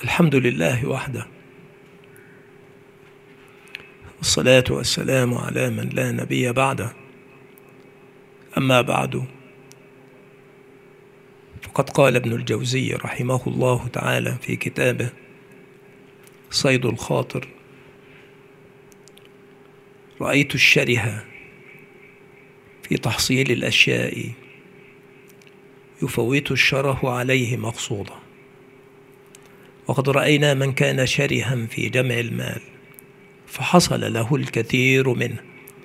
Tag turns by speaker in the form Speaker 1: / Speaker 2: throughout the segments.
Speaker 1: الحمد لله وحده، والصلاة والسلام على من لا نبي بعده. أما بعد، فقد قال ابن الجوزي رحمه الله تعالى في كتابه صيد الخاطر: رأيت الشره في تحصيل الأشياء يفوت الشره عليه مقصودا، وقد رأينا من كان شرها في جمع المال فحصل له الكثير منه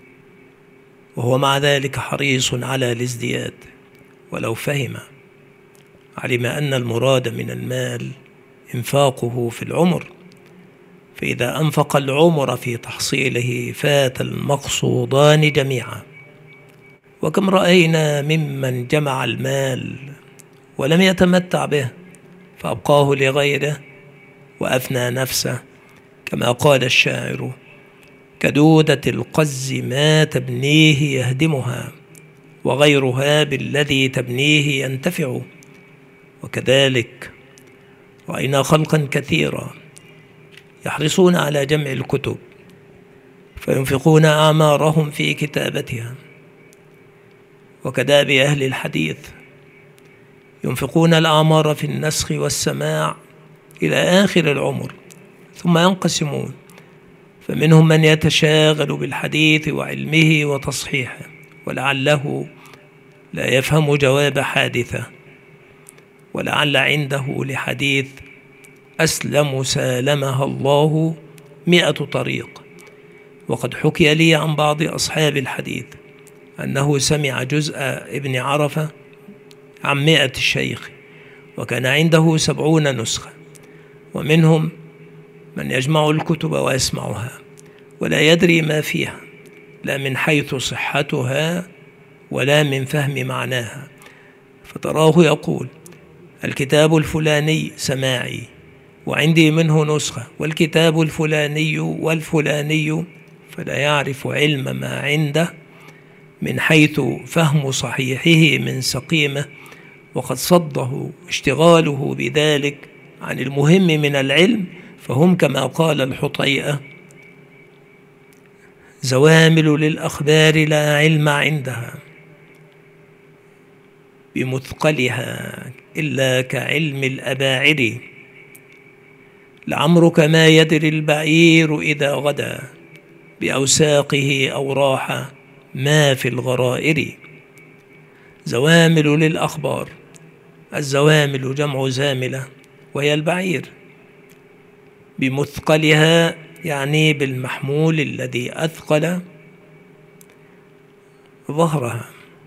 Speaker 1: وهو مع ذلك حريص على الازدياد، ولو فهم علم أن المراد من المال إنفاقه في العمر، فإذا أنفق العمر في تحصيله فات المقصودان جميعا. وكم رأينا ممن جمع المال ولم يتمتع به فأبقاه لغيره وأفنى نفسه، كما قال الشاعر: كدودة القز ما تبنيه يهدمها، وغيرها بالذي تبنيه ينتفع. وكذلك رأينا خلقا كثيرا يحرصون على جمع الكتب فينفقون أعمارهم في كتابتها، وكداب أهل الحديث ينفقون الأعمار في النسخ والسماع إلى آخر العمر، ثم ينقسمون، فمنهم من يتشاغل بالحديث وعلمه وتصحيحه ولعله لا يفهم جواب حادثة، ولعل عنده لحديث أسلم سالمها الله 100 طريق. وقد حكي لي عن بعض أصحاب الحديث أنه سمع جزء ابن عرفة عن 100 شيخ، وكان عنده 70 نسخة، ومنهم من يجمع الكتب ويسمعها ولا يدري ما فيها، لا من حيث صحتها ولا من فهم معناها، فتراه يقول: الكتاب الفلاني سماعي وعندي منه نسخة، والكتاب الفلاني والفلاني، فلا يعرف علم ما عنده من حيث فهم صحيحه من سقيمه، وقد صده اشتغاله بذلك عن المهم من العلم. فهم كما قال الحطيئة: زوامل للأخبار لا علم عندها بمثقلها إلا كعلم الأباعر، لعمرك ما يدري البعير إذا غدا بأوساقه أو راح ما في الغرائر. زوامل للأخبار، الزوامل جمع زاملة وهي البعير، بمثقلها يعني بالمحمول الذي أثقل ظهرها.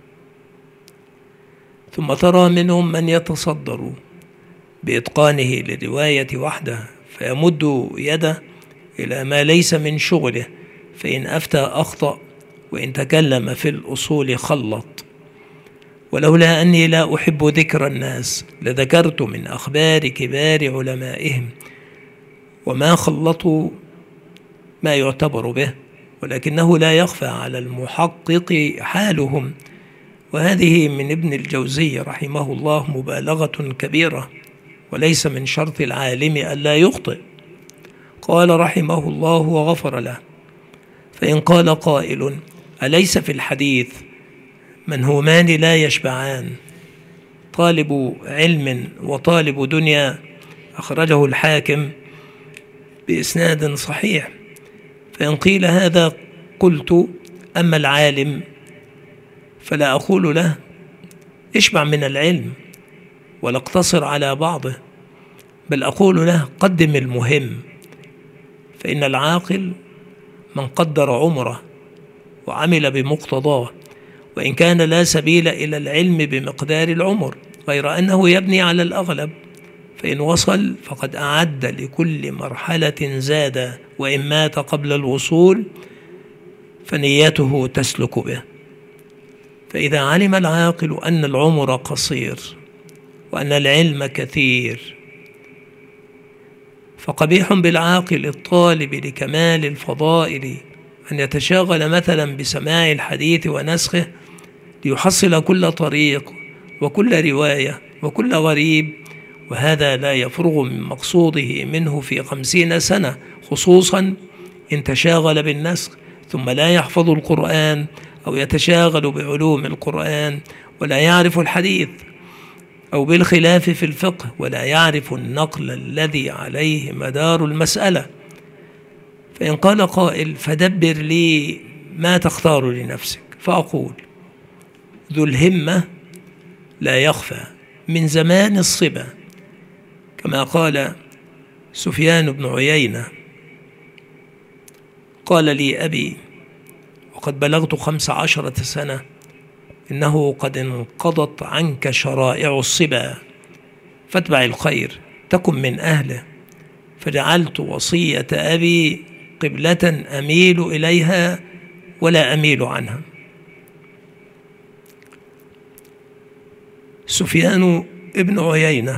Speaker 1: ثم ترى منهم من يتصدر بإتقانه للرواية وحده فيمد يده إلى ما ليس من شغله، فإن أفتى أخطأ وإن تكلم في الأصول خلط. ولولا أني لا أحب ذكر الناس لذكرت من أخبار كبار علمائهم وما خلطوا ما يعتبر به، ولكنه لا يخفى على المحقق حالهم، وهذه من ابن الجوزي رحمه الله مبالغة كبيرة، وليس من شرط العالم ألا يخطئ. قال رحمه الله وغفر له: فإن قال قائل: أليس في الحديث منهومان لا يشبعان، طالب علم وطالب دنيا؟ أخرجه الحاكم بإسناد صحيح. فإن قيل هذا قلت: أما العالم فلا أقول له اشبع من العلم ولا اقتصر على بعضه، بل أقول له قدم المهم، فإن العاقل من قدر عمره وعمل بمقتضاه، وإن كان لا سبيل إلى العلم بمقدار العمر، غير أنه يبني على الأغلب، فإن وصل فقد أعد لكل مرحلة زاد، وإن مات قبل الوصول فنيته تسلك به. فإذا علم العاقل أن العمر قصير وأن العلم كثير، فقبيح بالعاقل الطالب لكمال الفضائل أن يتشاغل مثلا بسماع الحديث ونسخه ليحصل كل طريق وكل رواية وكل غريب وهذا لا يفرغ من مقصوده منه في 50 سنة، خصوصا إن تشاغل بالنسخ ثم لا يحفظ القرآن أو يتشاغل بعلوم القرآن ولا يعرف الحديث، أو بالخلاف في الفقه ولا يعرف النقل الذي عليه مدار المسألة. فإن قال قائل: فدبر لي ما تختار لنفسك، فأقول: ذو الهمة لا يخفى من زمان الصبا، كما قال سفيان بن عيينة: قال لي أبي وقد بلغت 15 سنة: إنه قد انقضت عنك شرائع الصبا، فاتبع الخير تكن من أهله. فجعلت وصية أبي قبلة أميل إليها ولا أميل عنها. سفيان ابن عيينة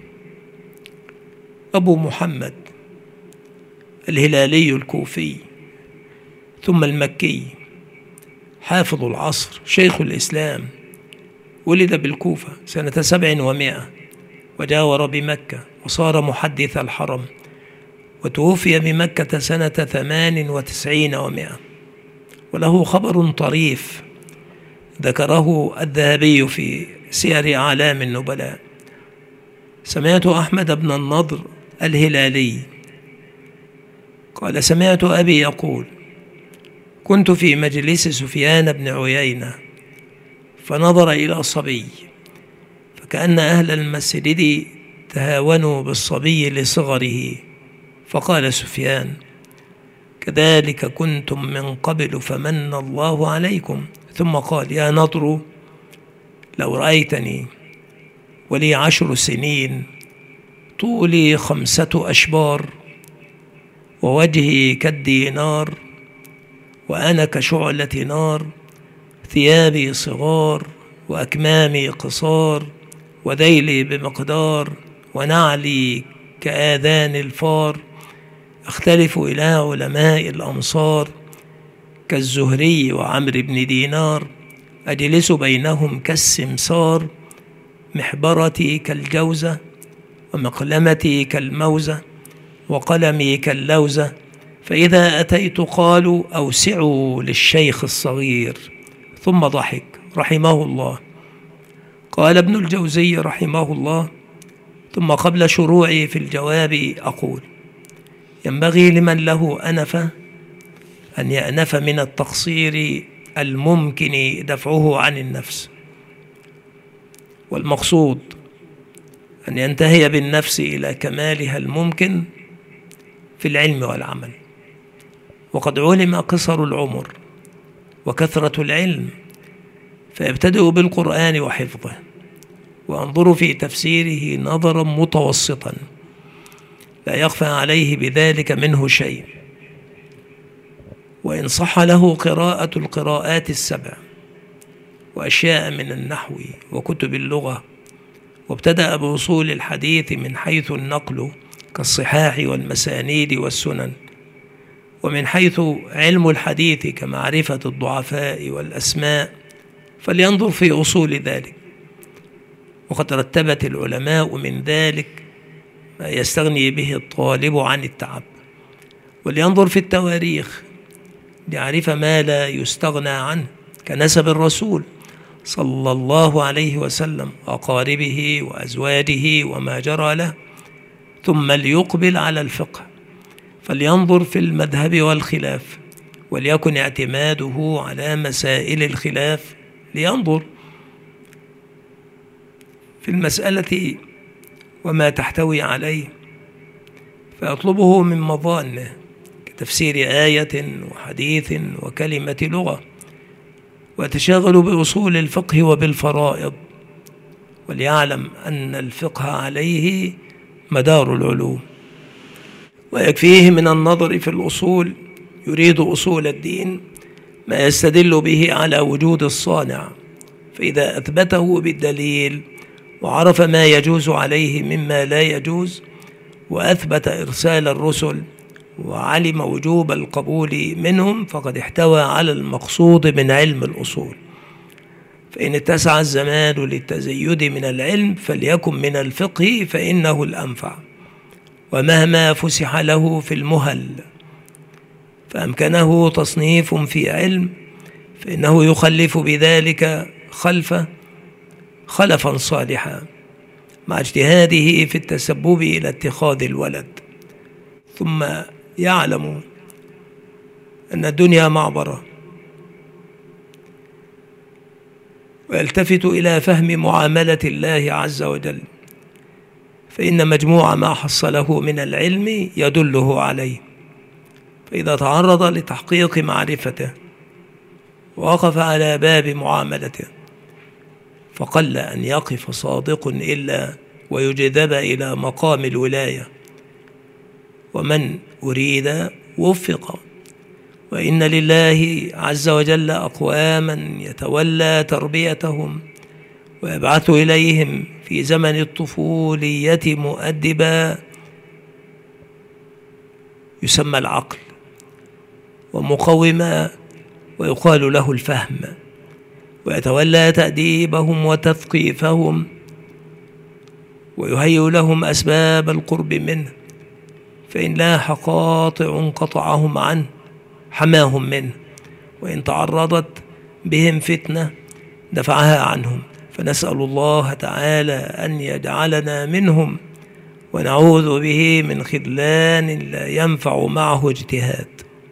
Speaker 1: أبو محمد الهلالي الكوفي ثم المكي، حافظ العصر، شيخ الإسلام، ولد بالكوفة سنة 700 وجاور بمكة وصار محدث الحرم، وتوفي بمكة سنة 98 و100. وله خبر طريف ذكره الذهبي في سير أعلام النبلاء: سمعت أحمد بن النضر الهلالي قال: سمعت أبي يقول: كنت في مجلس سفيان بن عيينة فنظر إلى صبي، فكأن أهل المسجد تهاونوا بالصبي لصغره، فقال سفيان: كذلك كنتم من قبل فمن الله عليكم. ثم قال: يا نضر، لو رأيتني ولي 10 سنين، طولي 5 أشبار، ووجهي كالدينار، وأنا كشعلة نار، ثيابي صغار، وأكمامي قصار، وذيلي بمقدار، ونعلي كآذان الفار، أختلف إلى علماء الأمصار، كالزهري وعمرو بن دينار، أجلس بينهم كالسمسار، محبرتي كالجوزة، ومقلمتي كالموزة، وقلمي كاللوزة، فإذا أتيت قالوا: أوسعوا للشيخ الصغير. ثم ضحك رحمه الله. قال ابن الجوزي رحمه الله: ثم قبل شروعي في الجواب أقول: ينبغي لمن له أنفة أن يأنف من التقصير الممكن دفعه عن النفس، والمقصود أن ينتهي بالنفس إلى كمالها الممكن في العلم والعمل. وقد علم قصر العمر وكثرة العلم، فيبتدئ بالقرآن وحفظه، وانظر في تفسيره نظرا متوسطا لا يخفى عليه بذلك منه شيء. وإن صح له قراءة القراءات 7 وأشياء من النحو وكتب اللغة، وابتدأ بوصول الحديث من حيث النقل كالصحاح والمسانيد والسنن، ومن حيث علم الحديث كمعرفة الضعفاء والأسماء، فلينظر في أصول ذلك. وقد رتبت العلماء من ذلك ما يستغني به الطالب عن التعب. ولينظر في التواريخ ليعرف ما لا يستغنى عنه كنسب الرسول صلى الله عليه وسلم، أقاربه وأزواجه وما جرى له. ثم ليقبل على الفقه، فلينظر في المذهب والخلاف، وليكن اعتماده على مسائل الخلاف. لينظر في المسألة وما تحتوي عليه، فيطلبه من مظانه كتفسير آية وحديث وكلمة لغة، ويتشاغل بأصول الفقه وبالفرائض، وليعلم أن الفقه عليه مدار العلوم. ويكفيه من النظر في الأصول، يريد أصول الدين، ما يستدل به على وجود الصانع، فإذا أثبته بالدليل وعرف ما يجوز عليه مما لا يجوز، وأثبت إرسال الرسل وعلم وجوب القبول منهم، فقد احتوى على المقصود من علم الأصول. فإن اتسع الزمان للتزيد من العلم فليكن من الفقه فإنه الأنفع، ومهما فسح له في المهل فأمكنه تصنيف في علم فإنه يخلف بذلك خلفا صالحا مع اجتهاده في التسبب إلى اتخاذ الولد، ثم يعلم أن الدنيا معبرة، ويلتفت إلى فهم معاملة الله عز وجل، فإن مجموع ما حصله من العلم يدله عليه. فإذا تعرض لتحقيق معرفته ووقف على باب معاملته فقل أن يقف صادق إلا ويجذب إلى مقام الولاية، ومن أريد وفق. وإن لله عز وجل أقواما يتولى تربيتهم ويبعث إليهم في زمن الطفولية مؤدبا يسمى العقل، ومقوما ويقال له الفهم، ويتولى تأديبهم وتثقيفهم ويهيئ لهم أسباب القرب منه، فإن لاح قاطع قطعهم عنه حماهم منه، وإن تعرضت بهم فتنة دفعها عنهم. فنسأل الله تعالى أن يجعلنا منهم ونعوذ به من خذلان لا ينفع معه اجتهاد.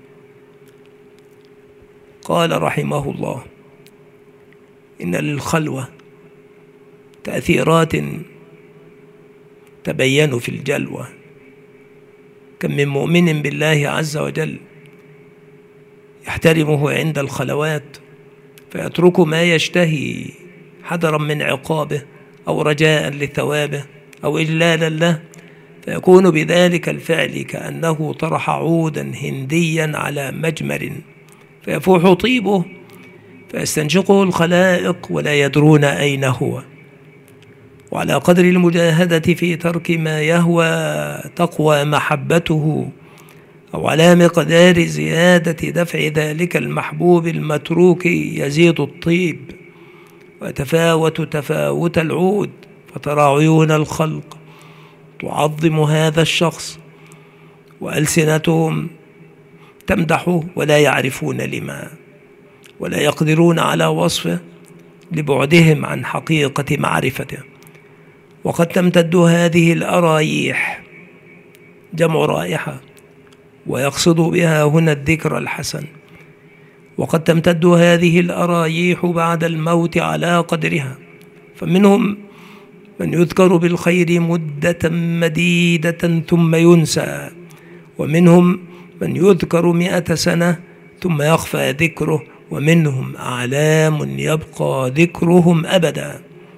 Speaker 1: قال رحمه الله: إن للخلوة تأثيرات تبين في الجلوة، كم من مؤمن بالله عز وجل يحترمه عند الخلوات فيترك ما يشتهي حذرا من عقابه أو رجاء لثوابه أو إجلالا له، فيكون بذلك الفعل كأنه طرح عودا هنديا على مجمر فيفوح طيبه فيستنشقه الخلائق ولا يدرون أين هو. وعلى قدر المجاهدة في ترك ما يهوى تقوى محبته، أو على مقدار زيادة دفع ذلك المحبوب المتروك يزيد الطيب ويتفاوت تفاوت العود، فترى عيون الخلق تعظم هذا الشخص وألسنتهم تمدحه ولا يعرفون لما، ولا يقدرون على وصفه لبعدهم عن حقيقة معرفته. وقد تمتد هذه الأرايح، جمع رائحة، ويقصد بها هنا الذكر الحسن، وقد تمتد هذه الأرايح بعد الموت على قدرها، فمنهم من يذكر بالخير مدة مديدة ثم ينسى، ومنهم من يذكر 100 سنة ثم يخفى ذكره، ومنهم أعلام يبقى ذكرهم أبدا.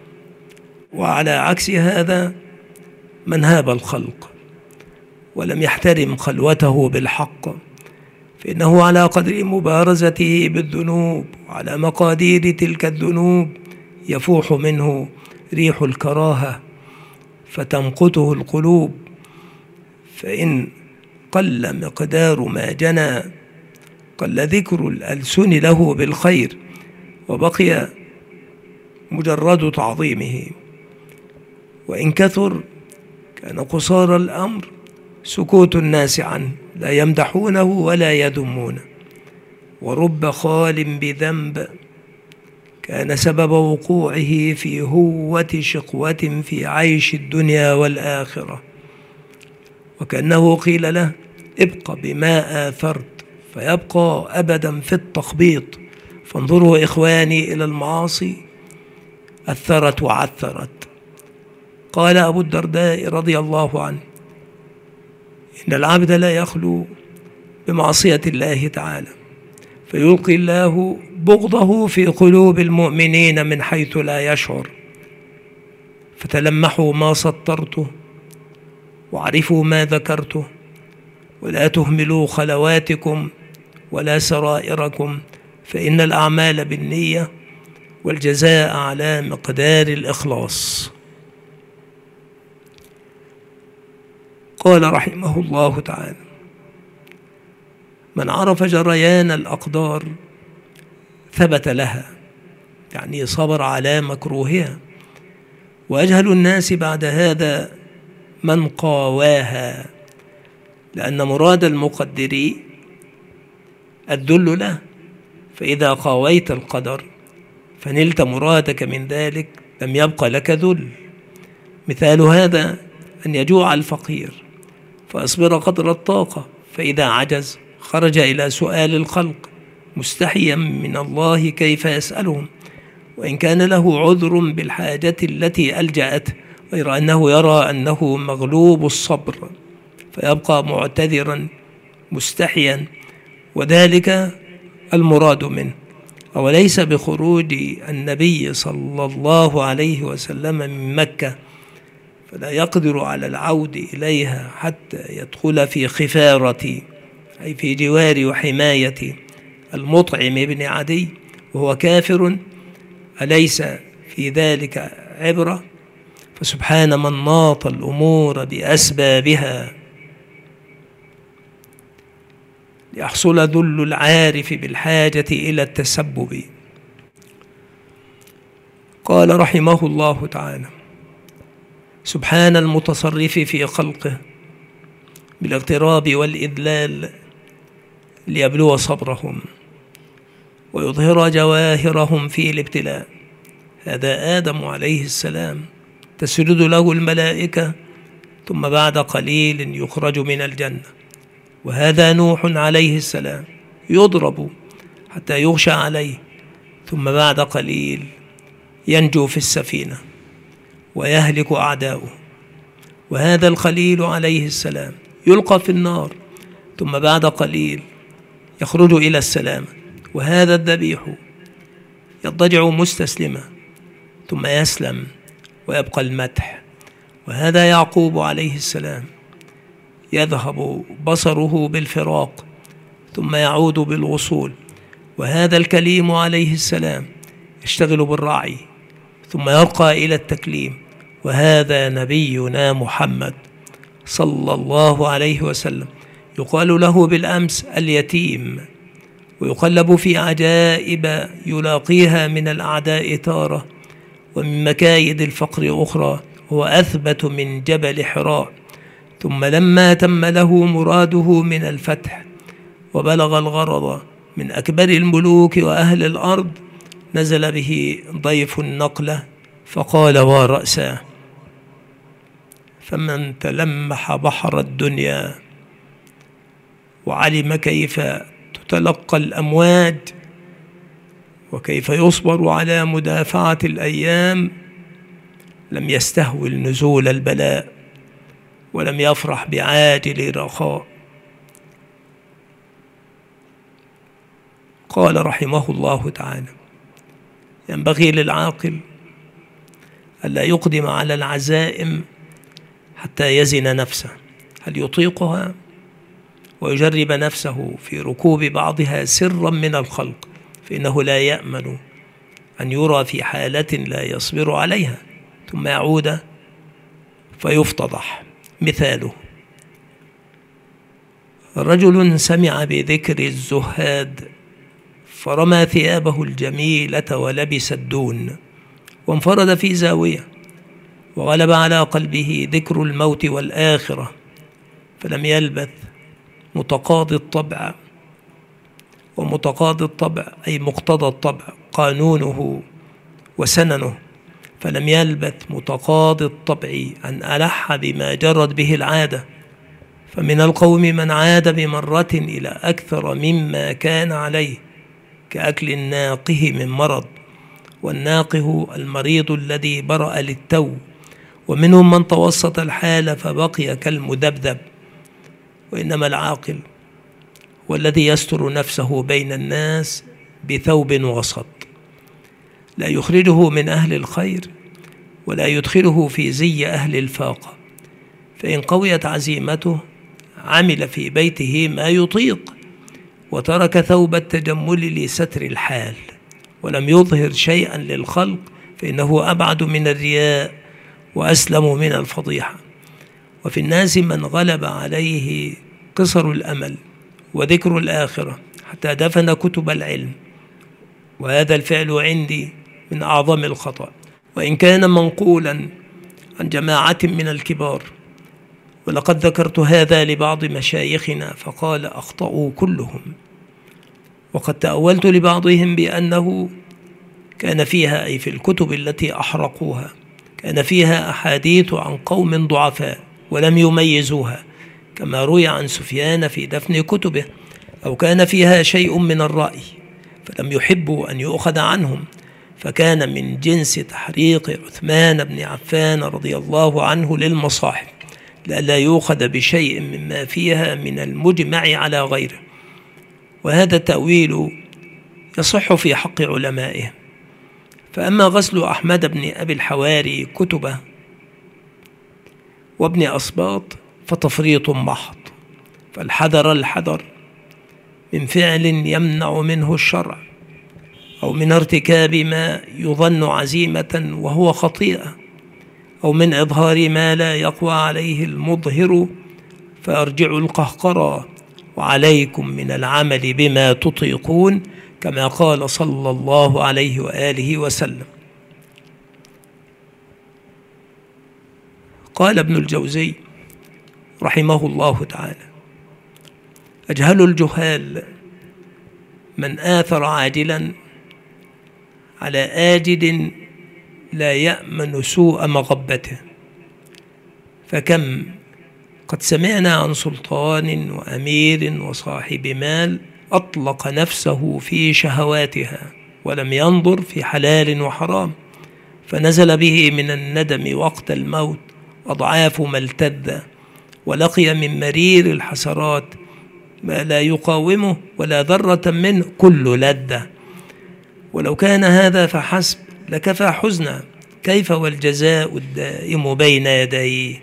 Speaker 1: وعلى عكس هذا من هاب الخلق ولم يحترم خلوته بالحق، فإنه على قدر مبارزته بالذنوب وعلى مقادير تلك الذنوب يفوح منه ريح الكراهة فتمقته القلوب، فإن قل مقدار ما جنى قل ذكر الألسن له بالخير وبقي مجرد تعظيمه، وإن كثر كان قصار الأمر سكوت الناس عنه لا يمدحونه ولا يذمونه. ورب خال بذنب كان سبب وقوعه في هوة شقوة في عيش الدنيا والآخرة، وكأنه قيل له: ابق بما آثرت، فيبقى أبدا في التخبيط. فانظروا إخواني إلى المعاصي أثرت وعثرت. قال أبو الدرداء رضي الله عنه: إن العبد لا يخلو بمعصية الله تعالى فيلقي الله بغضه في قلوب المؤمنين من حيث لا يشعر، فتلمحوا ما سطرته واعرفوا ما ذكرته، ولا تهملوا خلواتكم ولا سرائركم، فإن الأعمال بالنية والجزاء على مقدار الإخلاص. قال رحمه الله تعالى: من عرف جريان الأقدار ثبت لها يعني صبر على مكروهها. وأجهل الناس بعد هذا من قاواها، لأن مراد المقدر الذل له، فإذا قاويت القدر فنلت مرادك من ذلك لم يبق لك ذل. مثال هذا أن يجوع الفقير فأصبر قدر الطاقة، فإذا عجز خرج إلى سؤال الخلق مستحيا من الله كيف يسألهم، وإن كان له عذر بالحاجة التي ألجأت، غير أنه يرى أنه مغلوب الصبر فيبقى معتذرا مستحيا، وذلك المراد منه. أوليس بخروج النبي صلى الله عليه وسلم من مكة فلا يقدر على العود إليها حتى يدخل في خفارة، أي في جوار وحماية المطعم بن عدي وهو كافر؟ أليس في ذلك عبرة؟ فسبحان من ناط الأمور بأسبابها ليحصل ذل العارف بالحاجة إلى التسبب. قال رحمه الله تعالى: سبحان المتصرف في خلقه بالاغتراب والإذلال ليبلو صبرهم ويظهر جواهرهم في الابتلاء. هذا آدم عليه السلام تسجد له الملائكة ثم بعد قليل يخرج من الجنة، وهذا نوح عليه السلام يضرب حتى يغشى عليه ثم بعد قليل ينجو في السفينة ويهلك أعداؤه، وهذا الخليل عليه السلام يلقى في النار ثم بعد قليل يخرج إلى السلام، وهذا الذبيح يضجع مستسلما ثم يسلم ويبقى المدح، وهذا يعقوب عليه السلام يذهب بصره بالفراق ثم يعود بالوصول، وهذا الكليم عليه السلام يشتغل بالرعي ثم يرقى إلى التكليم، وهذا نبينا محمد صلى الله عليه وسلم يقال له بالأمس اليتيم، ويقلب في عجائب يلاقيها من الأعداء تارة ومن مكايد الفقر أخرى، هو أثبت من جبل حراء. ثم لما تم له مراده من الفتح وبلغ الغرض من أكبر الملوك وأهل الأرض نزل به ضيف النقلة فقال: ورأساه، فمن تلمح بحر الدنيا وعلم كيف تتلقى الأمواج وكيف يصبر على مدافعة الأيام لم يستهول نزول البلاء ولم يفرح بعاجل رخاء. قال رحمه الله تعالى: ينبغي للعاقل ألا يقدم على العزائم حتى يزن نفسه هل يطيقها، ويجرب نفسه في ركوب بعضها سرا من الخلق، فإنه لا يأمن أن يرى في حالة لا يصبر عليها ثم يعود فيفتضح. مثاله: رجل سمع بذكر الزهاد فرمى ثيابه الجميلة ولبس الدون وانفرد في زاوية، وغلب على قلبه ذكر الموت والآخرة فلم يلبث متقاضي الطبع، ومتقاضي الطبع أي مقتضى الطبع قانونه وسننه، فلم يلبث متقاضي الطبع أن ألح بما جرت به العادة، فمن القوم من عاد بمرة إلى أكثر مما كان عليه كأكل الناقه من مرض، والناقه المريض الذي برأ للتو، ومنهم من توسط الحال فبقي كالمذبذب. وإنما العاقل هو الذي يستر نفسه بين الناس بثوب وسط، لا يخرجه من أهل الخير ولا يدخله في زي أهل الفاقة، فإن قويت عزيمته عمل في بيته ما يطيق وترك ثوب التجمل لستر الحال ولم يظهر شيئا للخلق، فإنه أبعد من الرياء وأسلم من الفضيحة. وفي الناس من غلب عليه قصر الأمل وذكر الآخرة حتى دفن كتب العلم، وهذا الفعل عندي من أعظم الخطأ، وإن كان منقولا عن جماعة من الكبار. ولقد ذكرت هذا لبعض مشايخنا فقال أخطأوا كلهم. وقد تأولت لبعضهم بأنه كان فيها، أي في الكتب التي أحرقوها، كان فيها أحاديث عن قوم ضعفاء ولم يميزوها، كما روي عن سفيان في دفن كتبه، أو كان فيها شيء من الرأي فلم يحبوا أن يؤخذ عنهم، فكان من جنس تحريق عثمان بن عفان رضي الله عنه للمصاحف لئلا يؤخذ بشيء مما فيها من المجمع على غيره. وهذا التأويل يصح في حق علمائه. فأما غسل أحمد بن أبي الحواري كتبه وابن أصباط فتفريط محض، فالحذر الحذر من فعل يمنع منه الشرع، أو من ارتكاب ما يظن عزيمة وهو خطيئة، أو من إظهار ما لا يقوى عليه المظهر، فأرجعوا القهقرى وعليكم من العمل بما تطيقون، كما قال صلى الله عليه وآله وسلم. قال ابن الجوزي رحمه الله تعالى: أجهل الجهال من آثر عاجلا على آجل لا يأمن سوء مغبته. فكم قد سمعنا عن سلطان وأمير وصاحب مال أطلق نفسه في شهواتها ولم ينظر في حلال وحرام، فنزل به من الندم وقت الموت أضعاف ما التذ، ولقي من مرير الحسرات ما لا يقاومه ولا ذرة منه كل لذة. ولو كان هذا فحسب لكفى حزنا، كيف والجزاء الدائم بين يديه.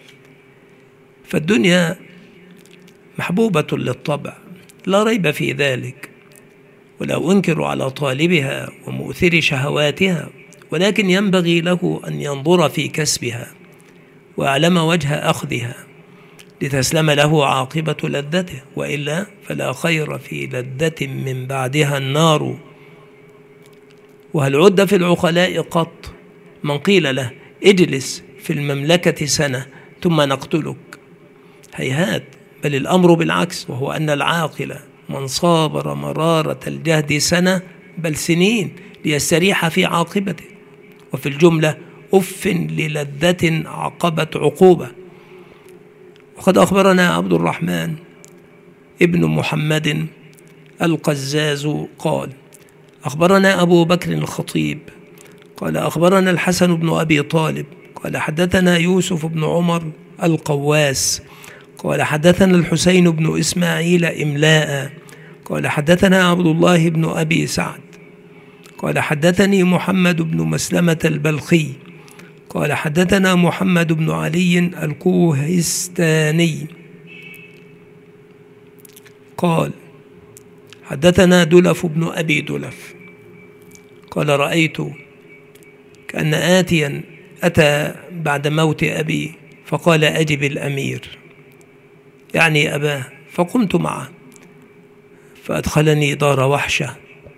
Speaker 1: فالدنيا محبوبة للطبع لا ريب في ذلك، ولا أنكر على طالبها ومؤثر شهواتها، ولكن ينبغي له أن ينظر في كسبها ويعلم وجه أخذها لتسلم له عاقبة لذته، وإلا فلا خير في لذة من بعدها النار. وهل عد في العقلاء قط من قيل له اجلس في المملكة سنة ثم نقتلك؟ هيهات، بل الأمر بالعكس، وهو أن العاقل من صابر مرارة الجهد سنة بل سنين ليستريح في عاقبته. وفي الجملة أف للذة عقبت عقوبة. وقد أخبرنا عبد الرحمن ابن محمد القزاز قال: أخبرنا أبو بكر الخطيب قال أخبرنا الحسن بن أبي طالب قال حدثنا يوسف بن عمر القواس قال حدثنا الحسين بن إسماعيل إملاء قال حدثنا عبد الله بن أبي سعد قال حدثني محمد بن مسلمة البلخي قال حدثنا محمد بن علي الكوهستاني قال حدثنا دلف بن أبي دلف قال رأيت كأن آتيا أتى بعد موت أبي فقال أجب الأمير، يعني أباه، فقمت معه فأدخلني دار وحشة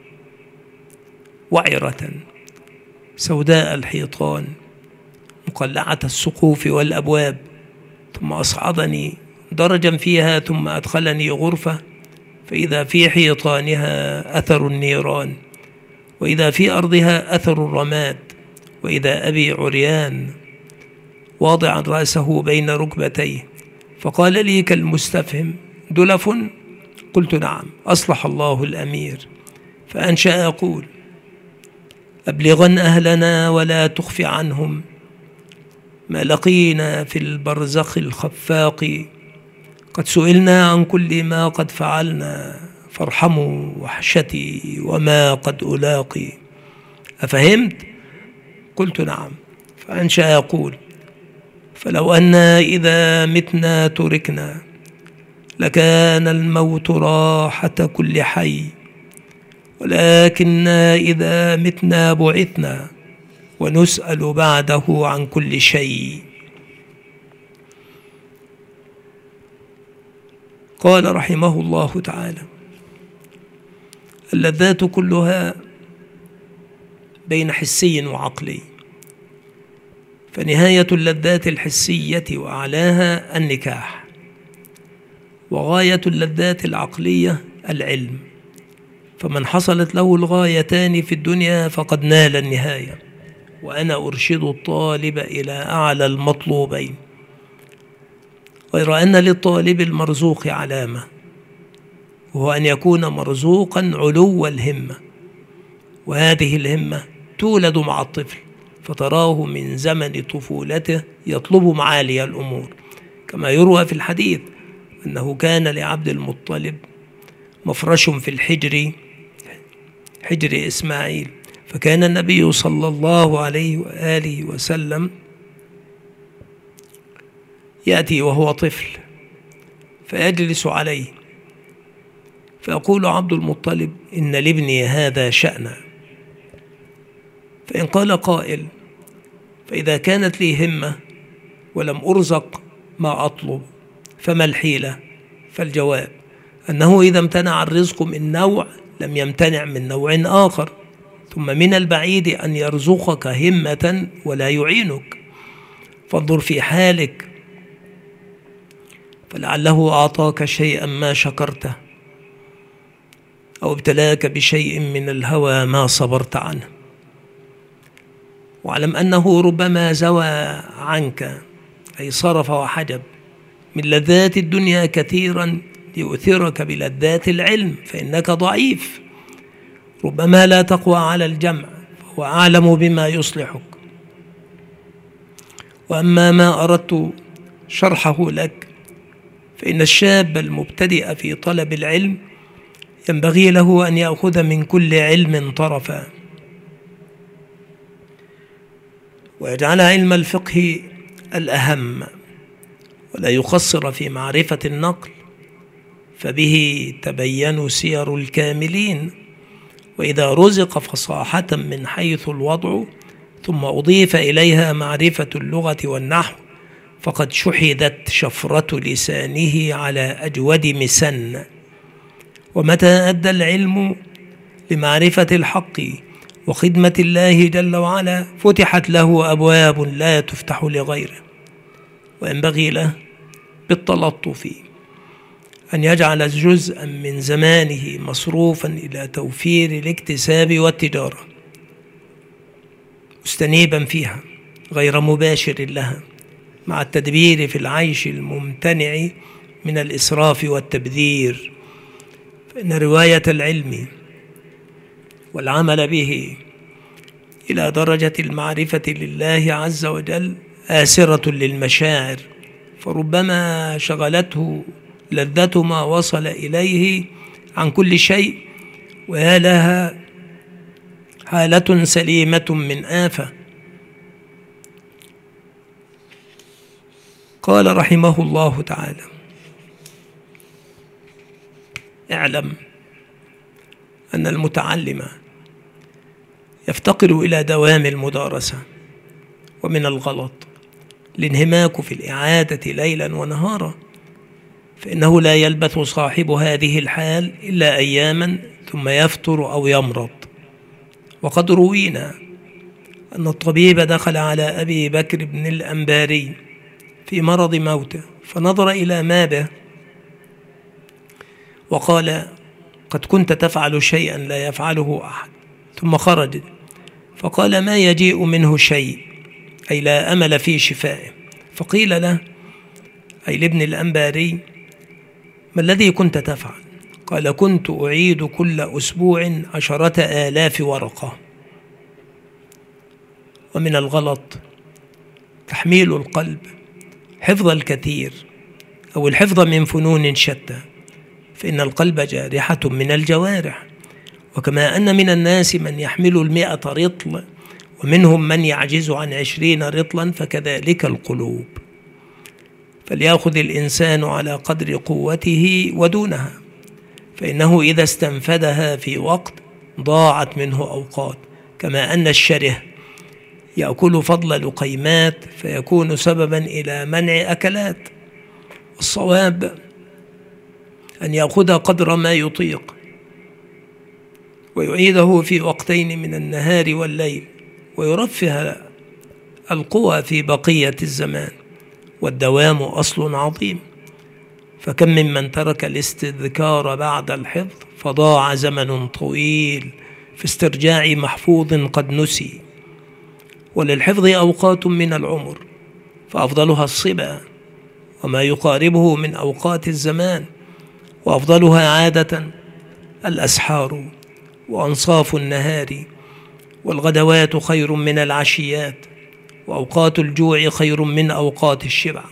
Speaker 1: وعرة سوداء الحيطان مقلعة السقوف والأبواب، ثم أصعدني درجا فيها ثم أدخلني غرفة فإذا في حيطانها أثر النيران، وإذا في أرضها أثر الرماد، وإذا أبي عريان واضعا رأسه بين ركبتيه، فقال لي كالمستفهم: دلف؟ قلت نعم، أصلح الله الأمير. فأنشأ أقول: أبلغن أهلنا ولا تخف عنهم ما لقينا في البرزخ الخفاق، قد سئلنا عن كل ما قد فعلنا فارحموا وحشتي وما قد ألاقي. أفهمت؟ قلت نعم. فأنشأ يقول: فلو أنا إذا متنا تركنا لكان الموت راحة كل حي، ولكننا إذا متنا بعثنا ونسأل بعده عن كل شيء. قال رحمه الله تعالى: اللذات كلها بين حسي وعقلي، فنهاية اللذات الحسية وأعلاها النكاح، وغاية اللذات العقلية العلم، فمن حصلت له الغايتان في الدنيا فقد نال النهاية. وأنا أرشد الطالب إلى أعلى المطلوبين، غير أن للطالب المرزوق علامة، وهو أن يكون مرزوقا علو الهمة، وهذه الهمة تولد مع الطفل، فتراه من زمن طفولته يطلب معالي الأمور، كما يروى في الحديث أنه كان لعبد المطلب مفرش في الحجر، حجر إسماعيل، فكان النبي صلى الله عليه وآله وسلم يأتي وهو طفل فيجلس عليه، فيقول عبد المطلب: إن لابني هذا شأنا. فإن قال قائل: فإذا كانت لي همة ولم أرزق ما أطلب فما الحيلة؟ فالجواب أنه إذا امتنع الرزق من نوع لم يمتنع من نوع آخر، ثم من البعيد أن يرزقك همة ولا يعينك، فانظر في حالك، فلعله أعطاك شيئا ما شكرته، أو ابتلاك بشيء من الهوى ما صبرت عنه. واعلم أنه ربما زوى عنك، أي صرف وحجب، من لذات الدنيا كثيرا ليؤثرك بلذات العلم، فإنك ضعيف، ربما لا تقوى على الجمع، فهو أعلم بما يصلحك. وأما ما أردت شرحه لك، فإن الشاب المبتدئ في طلب العلم ينبغي له أن يأخذ من كل علم طرفا، ويجعل علم الفقه الأهم، ولا يقصر في معرفة النقل، فبه تبين سير الكاملين. وإذا رزق فصاحة من حيث الوضع ثم أضيف إليها معرفة اللغة والنحو فقد شحذت شفرة لسانه على أجود مسن. ومتى أدى العلم لمعرفة الحق وخدمة الله جل وعلا فتحت له أبواب لا تفتح لغيره، وينبغي له بالتلطف أن يجعل جزءا من زمانه مصروفا إلى توفير الاكتساب والتجارة، مستنيبا فيها غير مباشر لها، مع التدبير في العيش الممتنع من الإسراف والتبذير. فإن رواية العلم والعمل به إلى درجة المعرفة لله عز وجل آسرة للمشاعر، فربما شغلته لذة ما وصل إليه عن كل شيء، ويا لها حالة سليمة من آفة. قال رحمه الله تعالى: اعلم أن المتعلم يفتقر إلى دوام المدارسة، ومن الغلط الانهماك في الإعادة ليلا ونهارا، فإنه لا يلبث صاحب هذه الحال إلا أياما ثم يفتر أو يمرض. وقد روينا أن الطبيب دخل على أبي بكر بن الأنباري في مرض موته، فنظر إلى ما به وقال: قد كنت تفعل شيئا لا يفعله أحد. ثم خرج فقال: ما يجيء منه شيء، أي لا أمل في شفائه. فقيل له، أي لابن الأنباري: ما الذي كنت تفعل؟ قال: كنت أعيد كل أسبوع 10,000 ورقة. ومن الغلط تحميل القلب حفظ الكثير أو الحفظ من فنون شتى، فإن القلب جارحة من الجوارح، وكما أن من الناس من يحمل 100 رطل ومنهم من يعجز عن 20 رطلا، فكذلك القلوب، فليأخذ الإنسان على قدر قوته ودونها، فإنه إذا استنفدها في وقت ضاعت منه أوقات، كما أن الشره يأكل فضل لقيمات فيكون سببا إلى منع أكلات. الصواب أن يأخذ قدر ما يطيق، ويعيده في وقتين من النهار والليل، ويرفه القوى في بقية الزمان، والدوام أصل عظيم. فكم ممن ترك الاستذكار بعد الحفظ فضاع زمن طويل في استرجاع محفوظ قد نسي. وللحفظ أوقات من العمر، فأفضلها الصبا وما يقاربه من أوقات الزمان، وأفضلها عادة الأسحار وأنصاف النهار، والغدوات خير من العشيات، وأوقات الجوع خير من أوقات الشبع.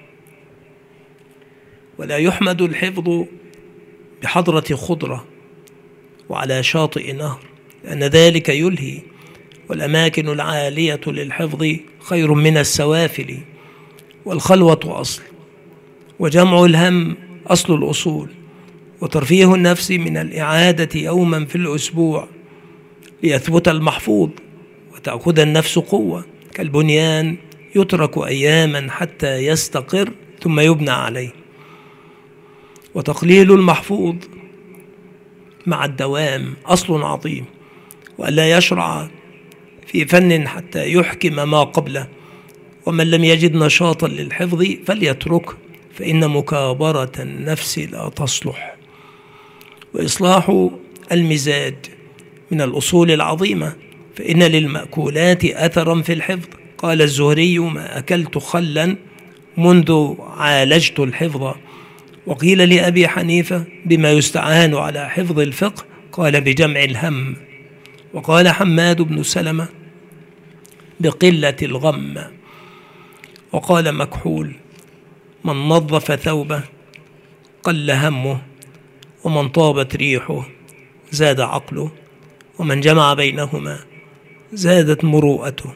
Speaker 1: ولا يحمد الحفظ بحضرة خضرة وعلى شاطئ نهر، لأن ذلك يلهي، والأماكن العالية للحفظ خير من السوافل. والخلوة أصل، وجمع الهم أصل الأصول، وترفيه النفس من الإعادة يوما في الأسبوع ليثبت المحفوظ وتأخذ النفس قوة، كالبنيان يترك أياما حتى يستقر ثم يبنى عليه. وتقليل المحفوظ مع الدوام أصل عظيم، وألا يشرع في فن حتى يحكم ما قبله. ومن لم يجد نشاطا للحفظ فليتركه، فإن مكابرة النفس لا تصلح. وإصلاح المزاج من الأصول العظيمة، فإن للمأكولات أثرا في الحفظ. قال الزهري: ما أكلت خلا منذ عالجت الحفظ. وقيل لأبي حنيفة: بما يستعان على حفظ الفقه؟ قال: بجمع الهم. وقال حماد بن سلمة: بقلة الغم. وقال مكحول: من نظف ثوبه قل همه، ومن طابت ريحه زاد عقله، ومن جمع بينهما زادت مروءته.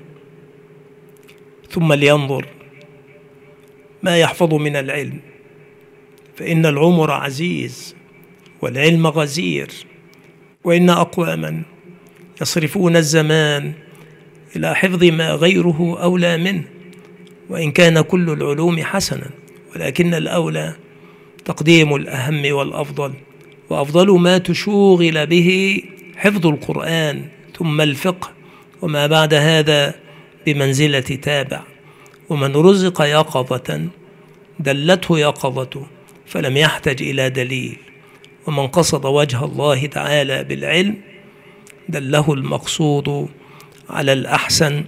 Speaker 1: ثم لينظر ما يحفظ من العلم، فإن العمر عزيز والعلم غزير. وإن أقواما يصرفون الزمان إلى حفظ ما غيره أولى منه، وإن كان كل العلوم حسنا، ولكن الأولى تقديم الأهم والأفضل. وأفضل ما تشوغل به حفظ القرآن، ثم الفقه، وما بعد هذا بمنزلة تابع. ومن رزق يقظة دلته يقظته، فلم يحتج إلى دليل. ومن قصد وجه الله تعالى بالعلم دله المقصود على الأحسن.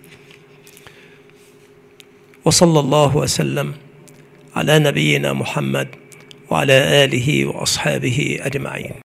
Speaker 1: وصلى الله وسلم على نبينا محمد وعلى آله وأصحابه أجمعين.